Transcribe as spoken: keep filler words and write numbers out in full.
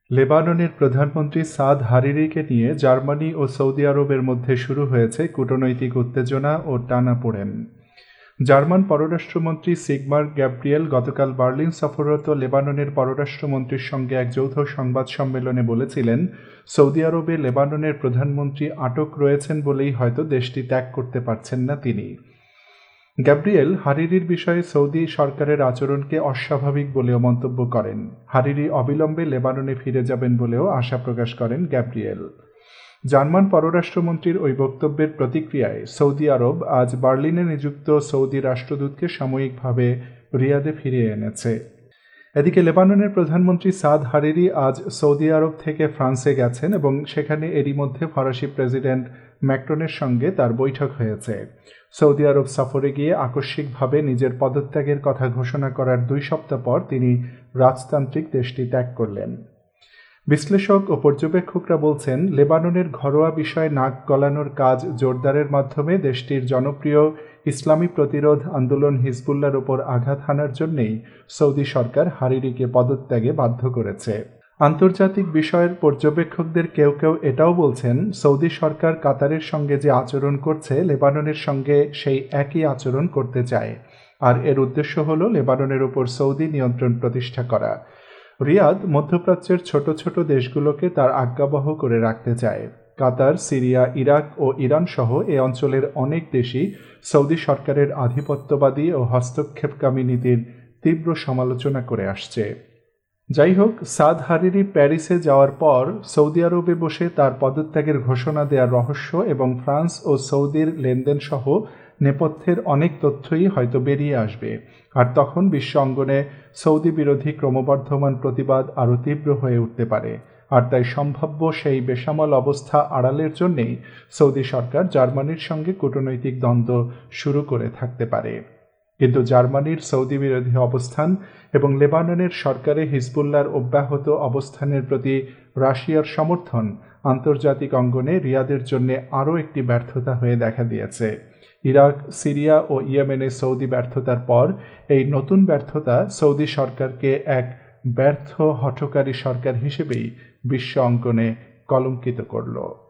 লেবাননের প্রধানমন্ত্রী সাদ হারিরিকে নিয়ে জার্মানি ও সৌদি আরবের মধ্যে শুরু হয়েছে কূটনৈতিক উত্তেজনা ও টানাপোড়েন। জার্মান পররাষ্ট্রমন্ত্রী সিগমার গ্যাব্রিয়েল গতকাল বার্লিন সফররত লেবাননের পররাষ্ট্রমন্ত্রীর সঙ্গে এক যৌথ সংবাদ সম্মেলনে বলেছিলেন, সৌদি আরবে লেবাননের প্রধানমন্ত্রী আটক রয়েছেন বলেই হয়তো দেশটি ত্যাগ করতে পারছেন না তিনি। গ্যাব্রিয়েল হারিরির বিষয়ে সৌদি সরকারের আচরণকে অস্বাভাবিক বলেও মন্তব্য করেন। হারিরি অবিলম্বে লেবাননে ফিরে যাবেন বলেও আশা প্রকাশ করেন গ্যাব্রিয়েল। জার্মান পররাষ্ট্রমন্ত্রীর ওই বক্তব্যের প্রতিক্রিয়ায় সৌদি আরব আজ বার্লিনে নিযুক্ত সৌদি রাষ্ট্রদূতকে সাময়িকভাবে রিয়াদে ফিরিয়ে এনেছে। এদিকে লেবাননের প্রধানমন্ত্রী সাদ হারিরি আজ সৌদি আরব থেকে ফ্রান্সে গেছেন এবং সেখানে এরই মধ্যে ফরাসি প্রেসিডেন্ট ম্যাক্রনের সঙ্গে তার বৈঠক হয়েছে। সৌদি আরব সফরে গিয়ে আকস্মিকভাবে নিজের পদত্যাগের কথা ঘোষণা করার দুই সপ্তাহ পর তিনি রাজতান্ত্রিক দেশটি ত্যাগ করলেন। বিশ্লেষক ও পর্যবেক্ষকরা বলছেন, লেবাননের ঘরোয়া বিষয়ে নাক গলানোর কাজ জোরদারের মাধ্যমে দেশটির জনপ্রিয় ইসলামী প্রতিরোধ আন্দোলন হিজবুল্লাহর ওপর আঘাত হানার জন্যেই সৌদি সরকার হারিরিকে পদত্যাগে বাধ্য করেছে। আন্তর্জাতিক বিষয়ের পর্যবেক্ষকদের কেউ কেউ এটাও বলছেন, সৌদি সরকার কাতারের সঙ্গে যে আচরণ করছে লেবাননের সঙ্গে সেই একই আচরণ করতে চায়, আর এর উদ্দেশ্য হল লেবাননের ওপর সৌদি নিয়ন্ত্রণ প্রতিষ্ঠা করা। রিয়াদ মধ্যপ্রাচ্যের ছোট ছোট দেশগুলোকে তার আজ্ঞাবহ করে রাখতে চায়। কাতার, সিরিয়া, ইরাক ও ইরান সহ এ অঞ্চলের অনেক দেশই সৌদি সরকারের আধিপত্যবাদী ও হস্তক্ষেপকামী নীতির তীব্র সমালোচনা করে আসছে। যাই হোক, সাদ হারিরি প্যারিসে যাওয়ার পর সৌদি আরবে বসে তার পদত্যাগের ঘোষণা দেওয়ার রহস্য এবং ফ্রান্স ও সৌদির লেনদেন সহ নেপথ্যের অনেক তথ্যই হয়তো বেরিয়ে আসবে, আর তখন বিশ্ব অঙ্গনে সৌদি বিরোধী ক্রমবর্ধমান প্রতিবাদ আরও তীব্র হয়ে উঠতে পারে। আর তাই সম্ভাব্য সেই বেসামাল অবস্থা আড়ালের জন্যেই সৌদি সরকার জার্মানির সঙ্গে কূটনৈতিক দ্বন্দ্ব শুরু করে থাকতে পারে। কিন্তু জার্মানির সৌদি বিরোধী অবস্থান এবং লেবাননের সরকারে হিজবুল্লাহর অব্যাহত অবস্থানের প্রতি রাশিয়ার সমর্থন আন্তর্জাতিক অঙ্গনে রিয়াদের জন্য আরও একটি ব্যর্থতা হয়ে দেখা দিয়েছে। ইরাক, সিরিয়া ও ইয়েমেনে সৌদি ব্যর্থতার পর এই নতুন ব্যর্থতা সৌদি সরকারকে এক ব্যর্থ হঠকারী সরকার হিসেবেই বিশ্ব অঙ্গনে কলঙ্কিত করল।